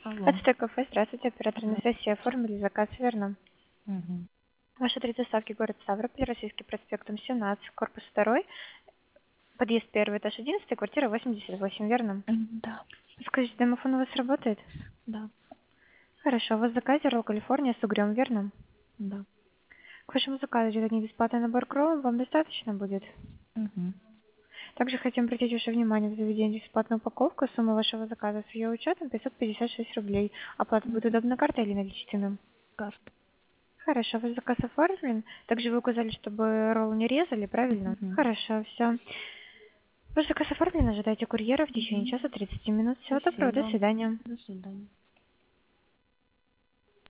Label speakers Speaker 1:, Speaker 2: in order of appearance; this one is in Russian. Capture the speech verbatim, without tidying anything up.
Speaker 1: Алло.
Speaker 2: Это кафе. Здравствуйте, оператор на
Speaker 1: Да.
Speaker 2: связи. Оформили заказ, верно?
Speaker 1: Мгм.
Speaker 2: Ваши три доставки: город Ставрополь, Российский проспект, дом семнадцать, корпус второй, подъезд первый, этаж одиннадцатый, квартира восемьдесят восемь, верно?
Speaker 1: М, Да.
Speaker 2: Скажите, домофон у вас работает?
Speaker 1: Да.
Speaker 2: Хорошо. У вас в заказе ролл Калифорния с угрём, верно?
Speaker 1: Да.
Speaker 2: К вашему заказу идет один бесплатный набор кроллов. Вам достаточно будет?
Speaker 1: Мгм.
Speaker 2: Также хотим обратить ваше внимание на заведение бесплатную упаковку. Сумма вашего заказа с ее учетом пятьсот пятьдесят шесть рублей. Оплата будет
Speaker 1: Мгм.
Speaker 2: удобно картой или наличными?
Speaker 1: Карта.
Speaker 2: Хорошо, ваш заказ оформлен. Также вы указали, чтобы ролл не резали, правильно?
Speaker 1: Мгм.
Speaker 2: Хорошо, все. Ваш заказ оформлен. Ожидайте курьера в течение
Speaker 1: Мгм.
Speaker 2: часа тридцати минут. Всего доброго, до
Speaker 1: Спасибо.
Speaker 2: свидания.
Speaker 1: До свидания.